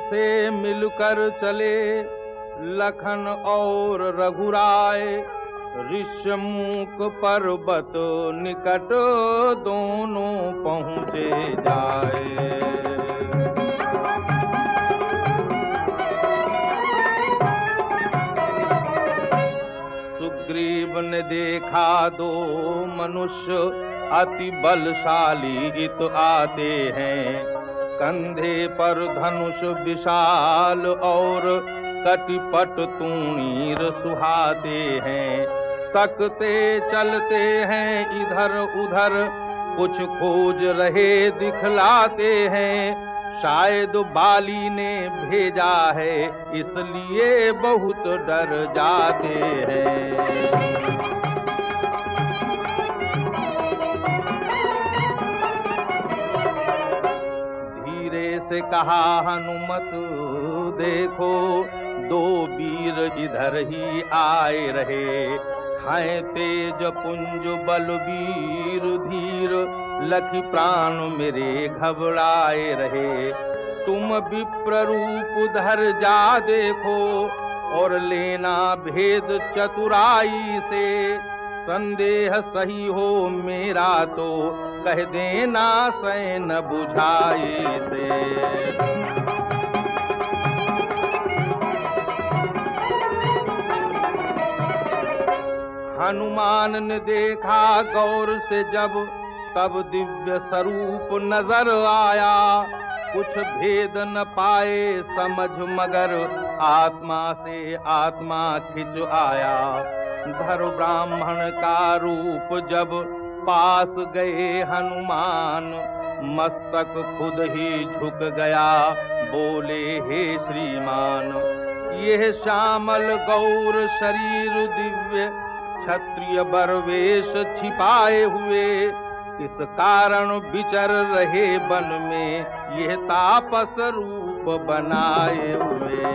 से मिलकर चले लखन और रघुराय, ऋष्यमूक पर्वत निकट दोनों पहुँचे जाए। सुग्रीव ने देखा दो मनुष्य अति बलशाली इत आते हैं, कंधे पर धनुष विशाल और कटिपट तूणीर सुहाते हैं। तकते चलते हैं इधर उधर, कुछ खोज रहे दिखलाते हैं। शायद बाली ने भेजा है, इसलिए बहुत डर जाते हैं। से कहा हनुमत, देखो दो वीर इधर ही आए रहे, हैं तेज पुंज बलवीर धीर, लखी प्राण मेरे घबराए रहे। तुम विप्र रूप धर जा देखो, और लेना भेद चतुराई से। संदेह सही हो मेरा तो कह देना सैन बुझाई से। हनुमान ने देखा गौर से जब, तब दिव्य स्वरूप नजर आया। कुछ भेद न पाए समझ मगर, आत्मा से आत्मा खिंच आया। धर ब्राह्मण का रूप जब पास गए हनुमान, मस्तक खुद ही झुक गया, बोले हे श्रीमान। यह श्यामल गौर शरीर दिव्य, क्षत्रिय बरवेश छिपाए हुए, इस कारण विचर रहे वन में, यह तापस रूप बनाए हुए।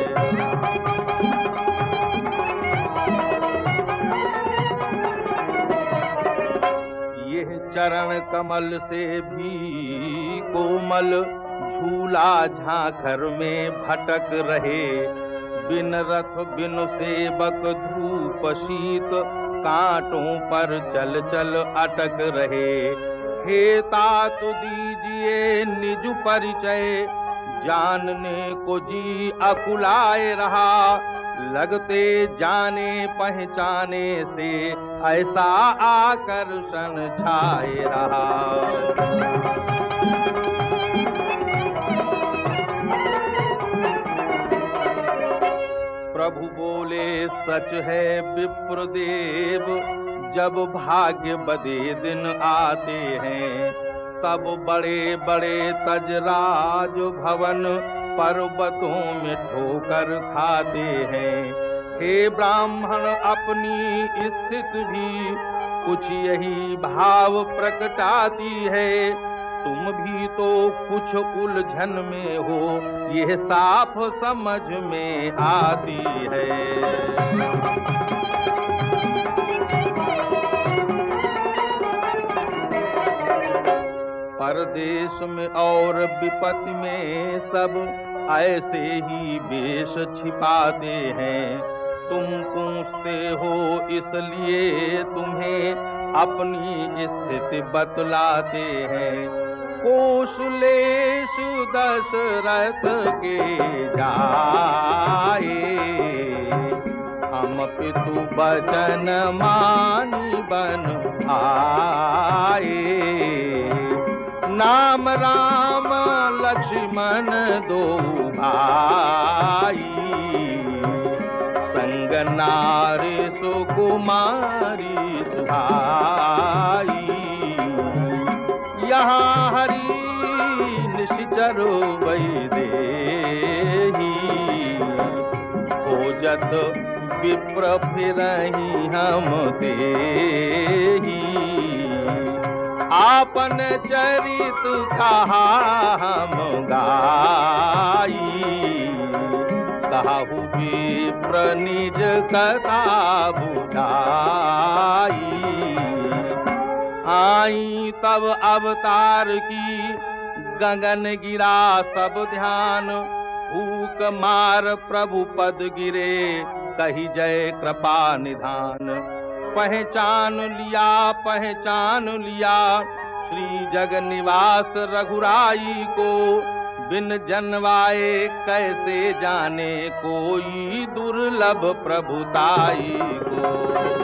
चरण कमल से भी कोमल, झूला झांखर में भटक रहे। बिन रथ बिन सेवक धूप शीत, कांटों पर चल चल अटक रहे। हे तात दीजिए निज परिचय, जानने को जी अकुलाए रहा। लगते जाने पहचाने से, ऐसा आकर्षण छाए रहा। प्रभु बोले सच है विप्रदेव, जब भाग्य बदे दिन आते हैं, तब बड़े बड़े तजराज भवन पर्वतों में ठोकर खाते हैं। हे ब्राह्मण अपनी स्थिति भी कुछ यही भाव प्रकटाती है। तुम भी तो कुछ उलझन में हो, यह साफ समझ में आती है। परदेश में और विपत्ति में सब ऐसे ही वेश छिपाते हैं। तुम पूछते हो इसलिए तुम्हें अपनी स्थिति बतलाते हैं। कौशलेश दशरथ के जाए, हम पितु वचन मानी बन आए। नाम राम लक्ष्मण दो भाई, संग नारी सुकुमारी सुहाई। यहाँ हरि निश्चर वैदेही, खोजत विप्र फिरहि हम देही। आपन चरित कहा हम गाई, कहु विप्र निज कथा बुझाई। आई तब अवतार की गगन गिरा सब ध्यान, फूक मार प्रभु पद गिरे, कही जय कृपा निधान। पहचान लिया श्री जग निवास रघुराई को, बिन जन्वाए कैसे जाने कोई दुर्लभ प्रभुताई को।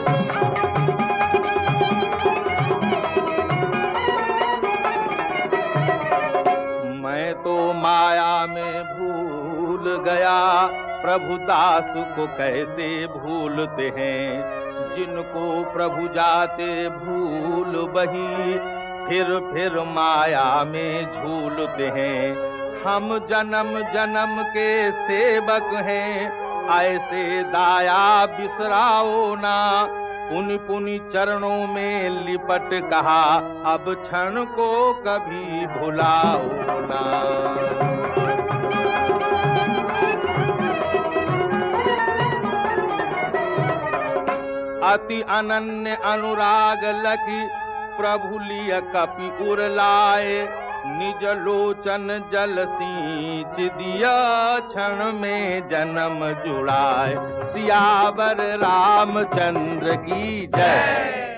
मैं तो माया में भूल गया, प्रभु दास को कैसे भूलते हैं। जिनको प्रभु जाते भूल बही, फिर माया में झूलते हैं। हम जन्म जन्म के सेवक हैं, ऐसे दाया बिसराओ ना। पुनि पुनि चरणों में लिपट कहा, अब क्षण को कभी भुलाओ ना। अति अनन्य अनुराग लखी, प्रभु लिय कपि उर लाए। निज लोचन जल सींच दिया, क्षण में जन्म जुड़ाए। सियावर रामचंद्र की जय।